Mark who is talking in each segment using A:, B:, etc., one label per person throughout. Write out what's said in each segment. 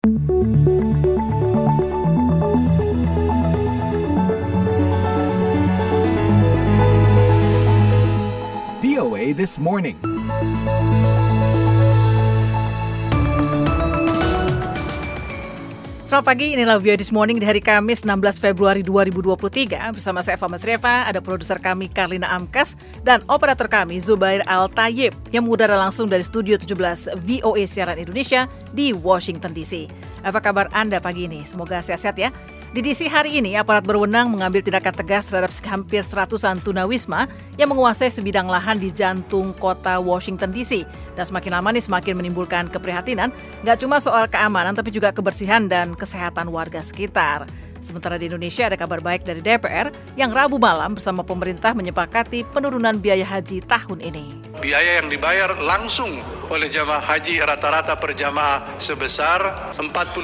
A: VOA This Morning.
B: Selamat pagi, inilah VOA This Morning di hari Kamis 16 Februari 2023. Bersama saya Eva Masreva, ada produser kami Karlina Amkas, dan operator kami Zubair Al-Tayyib yang mengudara langsung dari Studio 17 VOA Siaran Indonesia di Washington DC. Apa kabar Anda pagi ini? Semoga sehat-sehat ya. Di DC hari ini, aparat berwenang mengambil tindakan tegas terhadap hampir 100-an tunawisma yang menguasai sebidang lahan di jantung kota Washington DC. Dan semakin lama nih semakin menimbulkan keprihatinan, nggak cuma soal keamanan tapi juga kebersihan dan kesehatan warga sekitar. Sementara di Indonesia ada kabar baik dari DPR yang Rabu malam bersama pemerintah menyepakati penurunan biaya haji tahun ini.
C: Biaya yang dibayar langsung oleh jamaah haji rata-rata per jamaah sebesar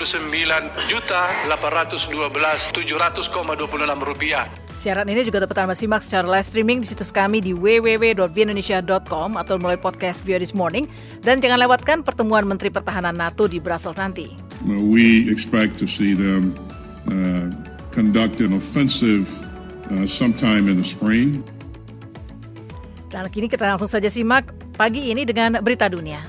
C: Rp49.812.700,26.
B: Siaran ini juga dapat Anda simak secara live streaming di situs kami di www.voaindonesia.com atau melalui podcast VOA This Morning. Dan jangan lewatkan pertemuan Menteri Pertahanan NATO di Brussels nanti.
D: We expect to see them conduct an offensive sometime in the spring.
B: Dan kini kita langsung saja simak pagi ini dengan berita dunia.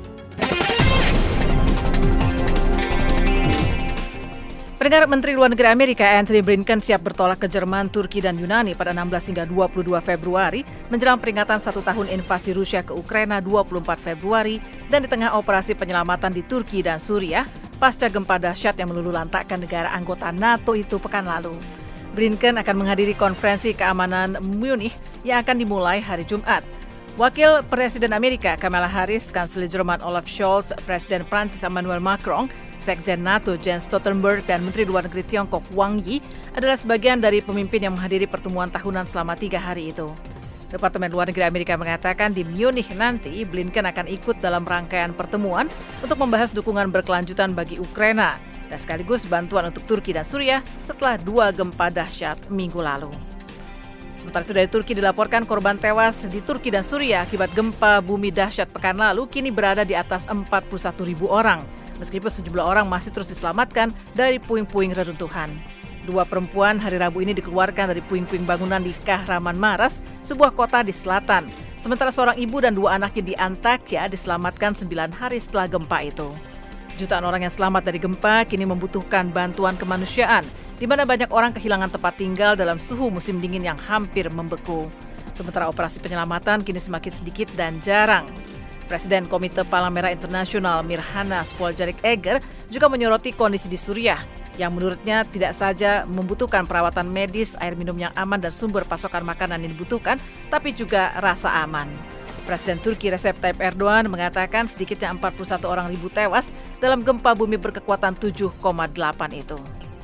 B: Perdana Menteri Luar Negeri Amerika Antony Blinken siap bertolak ke Jerman, Turki, dan Yunani pada 16 hingga 22 Februari menjelang peringatan 1 tahun invasi Rusia ke Ukraina 24 Februari dan di tengah operasi penyelamatan di Turki dan Suriah pasca gempa dahsyat yang meluluhlantakkan negara anggota NATO itu pekan lalu. Blinken akan menghadiri konferensi keamanan Munich yang akan dimulai hari Jumat. Wakil Presiden Amerika Kamala Harris, Kanselir Jerman Olaf Scholz, Presiden Prancis Emmanuel Macron, Sekjen NATO Jens Stoltenberg, dan Menteri Luar Negeri Tiongkok Wang Yi adalah sebagian dari pemimpin yang menghadiri pertemuan tahunan selama 3 hari itu. Departemen Luar Negeri Amerika mengatakan di Munich nanti Blinken akan ikut dalam rangkaian pertemuan untuk membahas dukungan berkelanjutan bagi Ukraina dan sekaligus bantuan untuk Turki dan Suriah setelah 2 gempa dahsyat minggu lalu. Sementara itu dari Turki dilaporkan korban tewas di Turki dan Suriah akibat gempa bumi dahsyat pekan lalu kini berada di atas 41.000 orang. Meskipun sejumlah orang masih terus diselamatkan dari puing-puing reruntuhan. 2 perempuan hari Rabu ini dikeluarkan dari puing-puing bangunan di Kahramanmaras, sebuah kota di selatan. Sementara seorang ibu dan 2 anaknya di Antakya diselamatkan 9 hari setelah gempa itu. Jutaan orang yang selamat dari gempa kini membutuhkan bantuan kemanusiaan, di mana banyak orang kehilangan tempat tinggal dalam suhu musim dingin yang hampir membeku. Sementara operasi penyelamatan kini semakin sedikit dan jarang. Presiden Komite Palang Merah Internasional Mirhana Spoljaric-Egger juga menyoroti kondisi di Suriah, yang menurutnya tidak saja membutuhkan perawatan medis, air minum yang aman, dan sumber pasokan makanan yang dibutuhkan, tapi juga rasa aman. Presiden Turki Recep Tayyip Erdogan mengatakan sedikitnya 41 orang ribu tewas dalam gempa bumi berkekuatan 7,8 itu.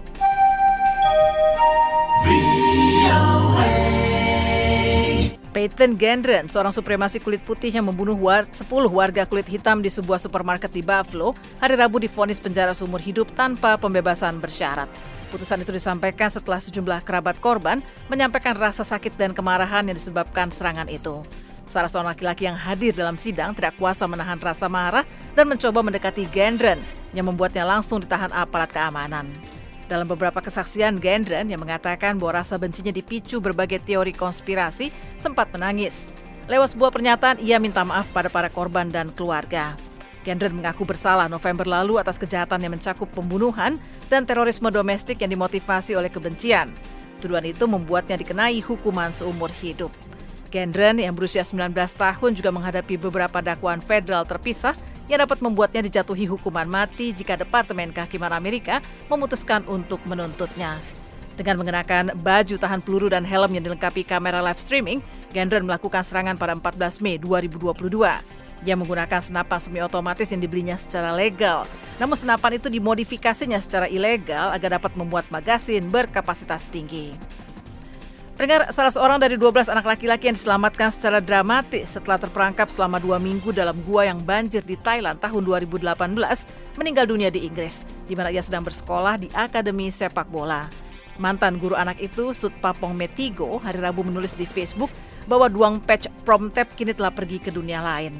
B: Peyton Gendron, seorang supremasi kulit putih yang membunuh 10 warga kulit hitam di sebuah supermarket di Buffalo, hari Rabu divonis penjara seumur hidup tanpa pembebasan bersyarat. Putusan itu disampaikan setelah sejumlah kerabat korban menyampaikan rasa sakit dan kemarahan yang disebabkan serangan itu. Salah seorang laki-laki yang hadir dalam sidang tidak kuasa menahan rasa marah dan mencoba mendekati Gendron yang membuatnya langsung ditahan aparat keamanan. Dalam beberapa kesaksian, Gendron yang mengatakan bahwa rasa bencinya dipicu berbagai teori konspirasi sempat menangis. Lewat sebuah pernyataan, ia minta maaf pada para korban dan keluarga. Gendron mengaku bersalah November lalu atas kejahatan yang mencakup pembunuhan dan terorisme domestik yang dimotivasi oleh kebencian. Tuduhan itu membuatnya dikenai hukuman seumur hidup. Gendron yang berusia 19 tahun juga menghadapi beberapa dakwaan federal terpisah yang dapat membuatnya dijatuhi hukuman mati jika Departemen Kehakiman Amerika memutuskan untuk menuntutnya. Dengan mengenakan baju tahan peluru dan helm yang dilengkapi kamera live streaming, Gendron melakukan serangan pada 14 Mei 2022. Dia menggunakan senapan semi-otomatis yang dibelinya secara legal. Namun senapan itu dimodifikasinya secara ilegal agar dapat membuat magasin berkapasitas tinggi. Pendengar, salah seorang dari 12 anak laki-laki yang diselamatkan secara dramatis setelah terperangkap selama 2 minggu dalam gua yang banjir di Thailand tahun 2018 meninggal dunia di Inggris, di mana ia sedang bersekolah di Akademi Sepak Bola. Mantan guru anak itu, Sutpapong Metigo, hari Rabu menulis di Facebook bahwa Duang Pech Promtep kini telah pergi ke dunia lain.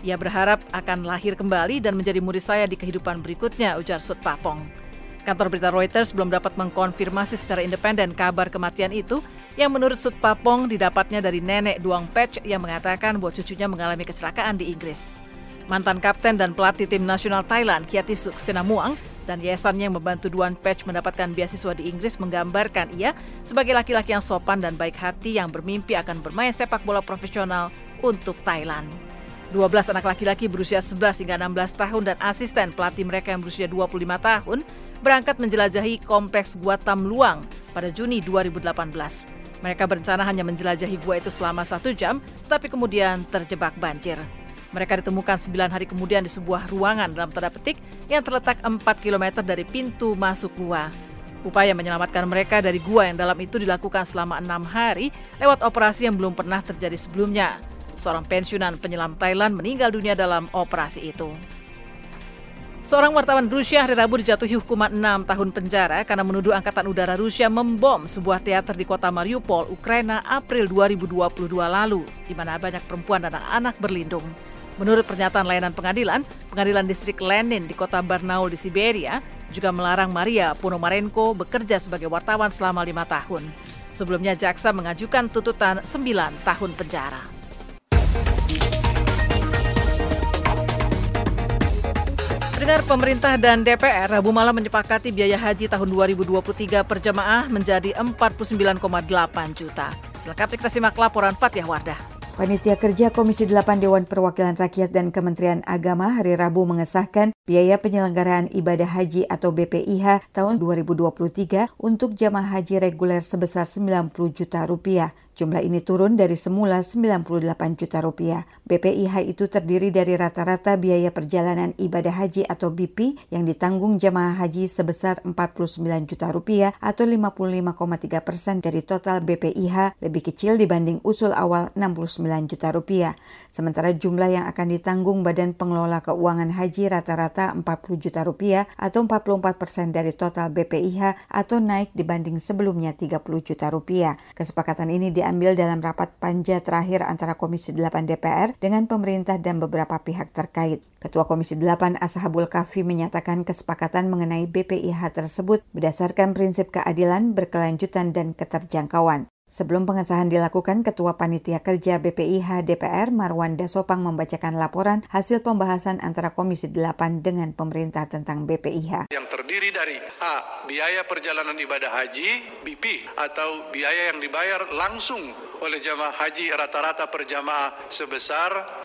B: Ia berharap akan lahir kembali dan menjadi murid saya di kehidupan berikutnya, ujar Soetpapong. Kantor berita Reuters belum dapat mengkonfirmasi secara independen kabar kematian itu, yang menurut Soetpapong didapatnya dari nenek Duong Pech yang mengatakan bahwa cucunya mengalami kecelakaan di Inggris. Mantan kapten dan pelatih tim nasional Thailand, Kiatisuk Sinamuang, dan yayasannya yang membantu Duong Pech mendapatkan beasiswa di Inggris menggambarkan ia sebagai laki-laki yang sopan dan baik hati yang bermimpi akan bermain sepak bola profesional untuk Thailand. 12 anak laki-laki berusia 11 hingga 16 tahun dan asisten pelatih mereka yang berusia 25 tahun berangkat menjelajahi kompleks Gua Tam Luang pada Juni 2018. Mereka berencana hanya menjelajahi gua itu selama 1 jam, tapi kemudian terjebak banjir. Mereka ditemukan 9 hari kemudian di sebuah ruangan dalam tanda petik yang terletak 4 km dari pintu masuk gua. Upaya menyelamatkan mereka dari gua yang dalam itu dilakukan selama 6 hari lewat operasi yang belum pernah terjadi sebelumnya. Seorang pensiunan penyelam Thailand meninggal dunia dalam operasi itu. Seorang wartawan Rusia hari Rabu dijatuhi hukuman 6 tahun penjara karena menuduh Angkatan Udara Rusia membom sebuah teater di kota Mariupol, Ukraina, April 2022 lalu, di mana banyak perempuan dan anak berlindung. Menurut pernyataan layanan pengadilan distrik Lenin di kota Barnaul di Siberia juga melarang Maria Ponomarenko bekerja sebagai wartawan selama 5 tahun. Sebelumnya jaksa mengajukan tuntutan 9 tahun penjara. Pendengar, pemerintah dan DPR Rabu malam menyepakati biaya haji tahun 2023 per jemaah menjadi 49,8 juta. Selengkapnya kita simak laporan Fathia Wardah.
A: Panitia Kerja Komisi 8 Dewan Perwakilan Rakyat dan Kementerian Agama hari Rabu mengesahkan biaya penyelenggaraan ibadah haji atau BPIH tahun 2023 untuk jamaah haji reguler sebesar 90 juta rupiah. Jumlah ini turun dari semula 98 juta rupiah. BPIH itu terdiri dari rata-rata biaya perjalanan ibadah haji atau BP yang ditanggung jamaah haji sebesar 49 juta rupiah atau 55,3% dari total BPIH, lebih kecil dibanding usul awal 69 juta rupiah. Sementara jumlah yang akan ditanggung Badan Pengelola Keuangan Haji rata-rata 40 juta rupiah atau 44% dari total BPIH atau naik dibanding sebelumnya 30 juta rupiah. Kesepakatan ini diambil dalam rapat panja terakhir antara Komisi 8 DPR dengan pemerintah dan beberapa pihak terkait. Ketua Komisi 8 Ashabul Kahfi menyatakan kesepakatan mengenai BPIH tersebut berdasarkan prinsip keadilan, berkelanjutan, dan keterjangkauan. Sebelum pengesahan dilakukan, Ketua Panitia Kerja BPIH DPR Marwan Dasopang membacakan laporan hasil pembahasan antara Komisi 8 dengan pemerintah tentang BPIH.
C: Yang terdiri dari A. Biaya perjalanan ibadah haji, BP, atau biaya yang dibayar langsung oleh jamaah haji rata-rata per jamaah sebesar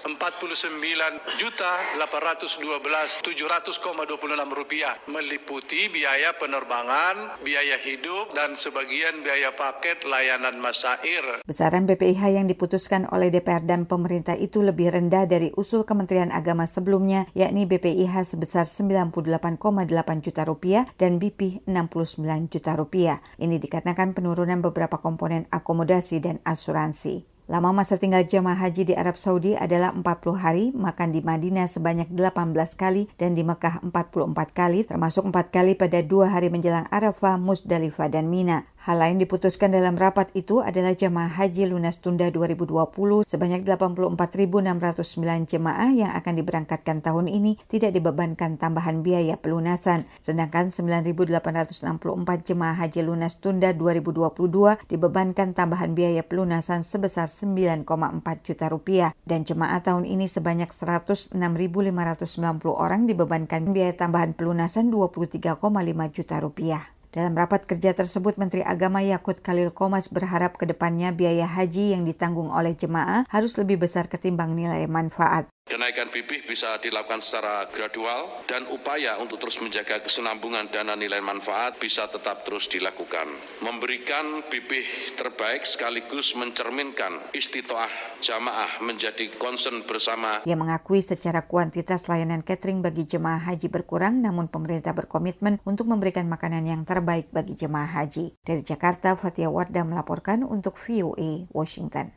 C: Rp49.812.700,26 meliputi biaya penerbangan, biaya hidup, dan sebagian biaya paket layanan masyair.
A: Besaran BPIH yang diputuskan oleh DPR dan pemerintah itu lebih rendah dari usul Kementerian Agama sebelumnya, yakni BPIH sebesar 98,8 juta rupiah dan BP 69 juta rupiah. Ini dikarenakan penurunan beberapa komponen akomodasi dan asuransi. Lama masa tinggal jemaah haji di Arab Saudi adalah 40 hari, makan di Madinah sebanyak 18 kali dan di Mekah 44 kali, termasuk 4 kali pada 2 hari menjelang Arafah, Musdalifah, dan Mina. Hal lain diputuskan dalam rapat itu adalah jemaah haji lunas tunda 2020 sebanyak 84.609 jemaah yang akan diberangkatkan tahun ini tidak dibebankan tambahan biaya pelunasan, sedangkan 9.864 jemaah haji lunas tunda 2022 dibebankan tambahan biaya pelunasan sebesar 9,4 juta rupiah dan jemaah tahun ini sebanyak 106.590 orang dibebankan biaya tambahan pelunasan 23,5 juta rupiah. Dalam rapat kerja tersebut, Menteri Agama Yakut Khalil Qomas berharap ke depannya biaya haji yang ditanggung oleh jemaah harus lebih besar ketimbang nilai manfaat.
E: Kenaikan BP bisa dilakukan secara gradual dan upaya untuk terus menjaga kesinambungan dana nilai manfaat bisa tetap terus dilakukan. Memberikan BP terbaik sekaligus mencerminkan istitoah jamaah menjadi concern bersama.
A: Dia mengakui secara kuantitas layanan catering bagi jemaah haji berkurang, namun pemerintah berkomitmen untuk memberikan makanan yang terbaik bagi jemaah haji. Dari Jakarta, Fathia Wardah melaporkan untuk VOA Washington.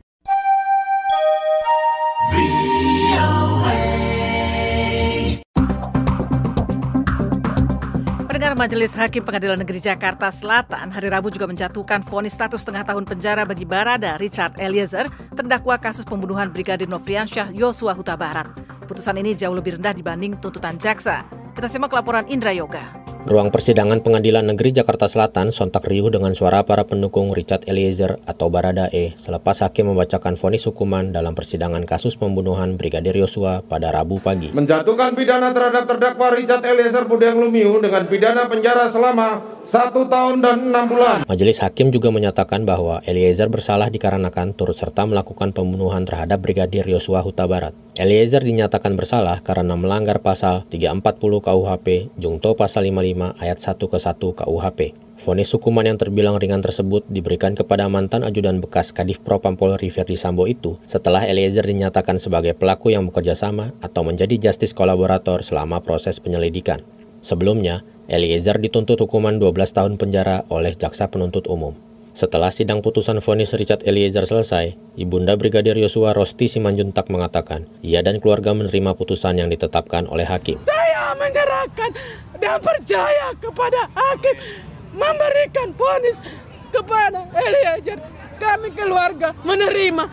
B: Pendengar, Majelis Hakim Pengadilan Negeri Jakarta Selatan hari Rabu juga menjatuhkan vonis 1,5 tahun penjara bagi Barada Richard Eliezer, terdakwa kasus pembunuhan Brigadir Nofriansyah Yosua Huta Barat. Putusan ini jauh lebih rendah dibanding tuntutan jaksa. Kita simak laporan Indra Yoga.
F: Ruang persidangan Pengadilan Negeri Jakarta Selatan sontak riuh dengan suara para pendukung Richard Eliezer atau Baradae selepas hakim membacakan vonis hukuman dalam persidangan kasus pembunuhan Brigadir Yosua pada Rabu pagi.
G: Menjatuhkan pidana terhadap terdakwa Richard Eliezer Budiang Lumiu dengan pidana penjara selama 1 tahun dan 6 bulan.
F: Majelis hakim juga menyatakan bahwa Eliezer bersalah dikarenakan turut serta melakukan pembunuhan terhadap Brigadir Yosua Huta Barat. Eliezer dinyatakan bersalah karena melanggar pasal 340 KUHP, jungto pasal 55 ayat 1 ke 1 KUHP. Vonis hukuman yang terbilang ringan tersebut diberikan kepada mantan ajudan bekas Kadif Propam Polri Ferdi Sambo itu setelah Eliezer dinyatakan sebagai pelaku yang bekerja sama atau menjadi justice kolaborator selama proses penyelidikan. Sebelumnya, Eliezer dituntut hukuman 12 tahun penjara oleh jaksa penuntut umum. Setelah sidang putusan vonis Richard Eliezer selesai, Ibunda Brigadir Yosua Rosti Simanjuntak mengatakan ia dan keluarga menerima putusan yang ditetapkan oleh hakim.
H: Saya menyerahkan dan percaya kepada hakim memberikan vonis kepada Eliezer. Kami keluarga menerima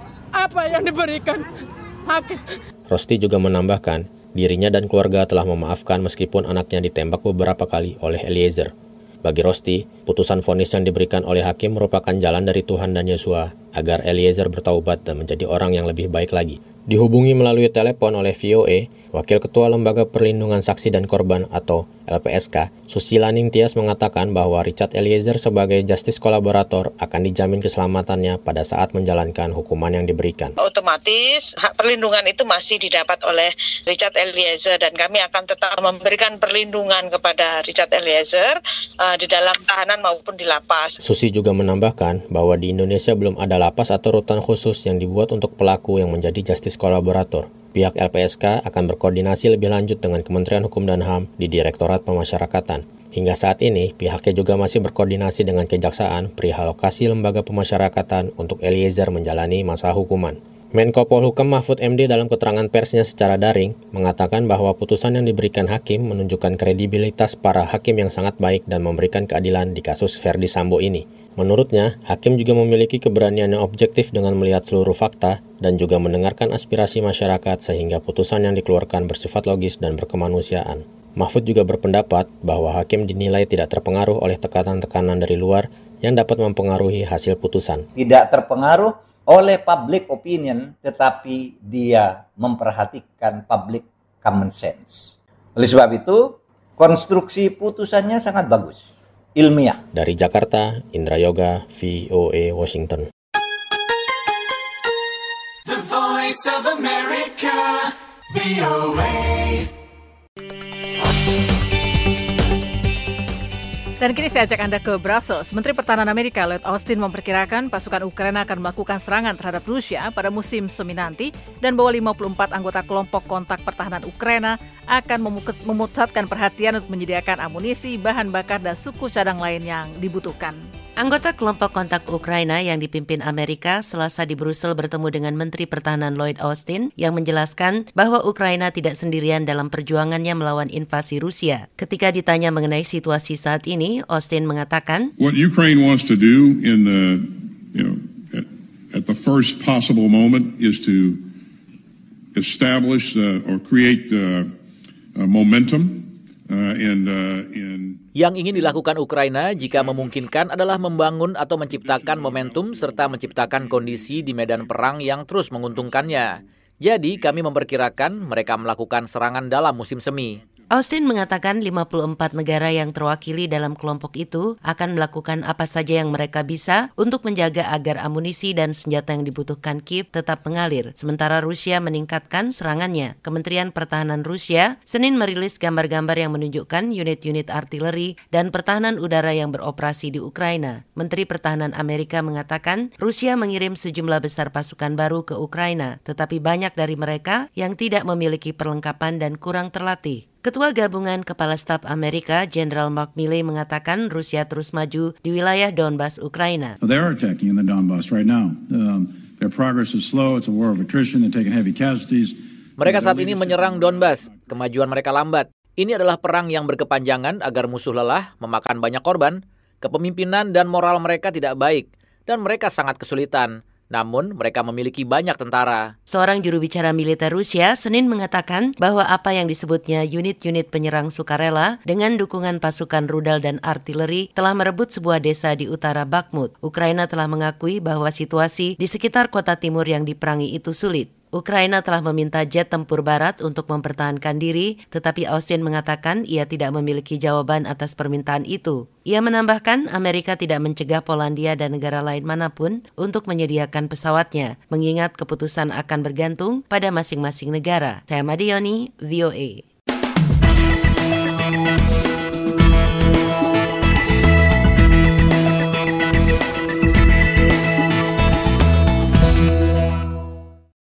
H: apa yang diberikan hakim.
F: Rosti juga menambahkan, dirinya dan keluarga telah memaafkan meskipun anaknya ditembak beberapa kali oleh Eliezer. Bagi Rosti, putusan vonis yang diberikan oleh hakim merupakan jalan dari Tuhan dan Yosua agar Eliezer bertaubat dan menjadi orang yang lebih baik lagi. Dihubungi melalui telepon oleh VOA, Wakil Ketua Lembaga Perlindungan Saksi dan Korban atau LPSK, Susila Ningtyas mengatakan bahwa Richard Eliezer sebagai justice kolaborator akan dijamin keselamatannya pada saat menjalankan hukuman yang diberikan.
I: Otomatis hak perlindungan itu masih didapat oleh Richard Eliezer dan kami akan tetap memberikan perlindungan kepada Richard Eliezer di dalam tahanan maupun di lapas.
F: Susi juga menambahkan bahwa di Indonesia belum ada lapas atau rutan khusus yang dibuat untuk pelaku yang menjadi justice kolaborator. Pihak LPSK akan berkoordinasi lebih lanjut dengan Kementerian Hukum dan HAM di Direktorat Pemasyarakatan. Hingga saat ini, pihaknya juga masih berkoordinasi dengan Kejaksaan perihal lokasi lembaga pemasyarakatan untuk Eliezer menjalani masa hukuman. Menko Polhukam Mahfud MD dalam keterangan persnya secara daring mengatakan bahwa putusan yang diberikan hakim menunjukkan kredibilitas para hakim yang sangat baik dan memberikan keadilan di kasus Ferdi Sambo ini. Menurutnya, hakim juga memiliki keberanian yang objektif dengan melihat seluruh fakta dan juga mendengarkan aspirasi masyarakat sehingga putusan yang dikeluarkan bersifat logis dan berkemanusiaan. Mahfud juga berpendapat bahwa hakim dinilai tidak terpengaruh oleh tekanan-tekanan dari luar yang dapat mempengaruhi hasil putusan.
J: Tidak terpengaruh oleh public opinion, tetapi dia memperhatikan public common sense. Oleh sebab itu, konstruksi putusannya sangat bagus, ilmiah.
F: Dari Jakarta, Indra Yoga, VOA, Washington.
K: The Voice of America, VOA.
B: Dan kini saya ajak Anda ke Brussels. Menteri Pertahanan Amerika Lloyd Austin memperkirakan pasukan Ukraina akan melakukan serangan terhadap Rusia pada musim semi nanti dan bahwa 54 anggota kelompok kontak pertahanan Ukraina akan memusatkan perhatian untuk menyediakan amunisi, bahan bakar, dan suku cadang lain yang dibutuhkan.
L: Anggota kelompok kontak Ukraina yang dipimpin Amerika Selasa di Brussel bertemu dengan Menteri Pertahanan Lloyd Austin yang menjelaskan bahwa Ukraina tidak sendirian dalam perjuangannya melawan invasi Rusia. Ketika ditanya mengenai situasi saat ini, Austin mengatakan,
D: "What Ukraine wants to do in the, at the first possible moment is to establish or create momentum
M: Yang ingin dilakukan Ukraina jika memungkinkan adalah membangun atau menciptakan momentum serta menciptakan kondisi di medan perang yang terus menguntungkannya. Jadi kami memperkirakan mereka melakukan serangan dalam musim semi.
L: Austin mengatakan 54 negara yang terwakili dalam kelompok itu akan melakukan apa saja yang mereka bisa untuk menjaga agar amunisi dan senjata yang dibutuhkan Kiev tetap mengalir. Sementara Rusia meningkatkan serangannya. Kementerian Pertahanan Rusia Senin merilis gambar-gambar yang menunjukkan unit-unit artileri dan pertahanan udara yang beroperasi di Ukraina. Menteri Pertahanan Amerika mengatakan Rusia mengirim sejumlah besar pasukan baru ke Ukraina, tetapi banyak dari mereka yang tidak memiliki perlengkapan dan kurang terlatih. Ketua Gabungan Kepala Staf Amerika, Jenderal Mark Milley mengatakan Rusia terus maju di wilayah Donbas, Ukraina.
N: They are attacking in the Donbas right now. Their progress is slow. It's a war of attrition. They're taking heavy casualties.
M: Mereka saat ini menyerang Donbas. Kemajuan mereka lambat. Ini adalah perang yang berkepanjangan agar musuh lelah, memakan banyak korban, kepemimpinan dan moral mereka tidak baik, dan mereka sangat kesulitan. Namun, mereka memiliki banyak tentara.
L: Seorang juru bicara militer Rusia Senin mengatakan bahwa apa yang disebutnya unit-unit penyerang sukarela dengan dukungan pasukan rudal dan artileri telah merebut sebuah desa di utara Bakhmut. Ukraina telah mengakui bahwa situasi di sekitar kota timur yang diperangi itu sulit. Ukraina telah meminta jet tempur barat untuk mempertahankan diri, tetapi Austin mengatakan ia tidak memiliki jawaban atas permintaan itu. Ia menambahkan Amerika tidak mencegah Polandia dan negara lain manapun untuk menyediakan pesawatnya, mengingat keputusan akan bergantung pada masing-masing negara. Saya Madioni, VOA.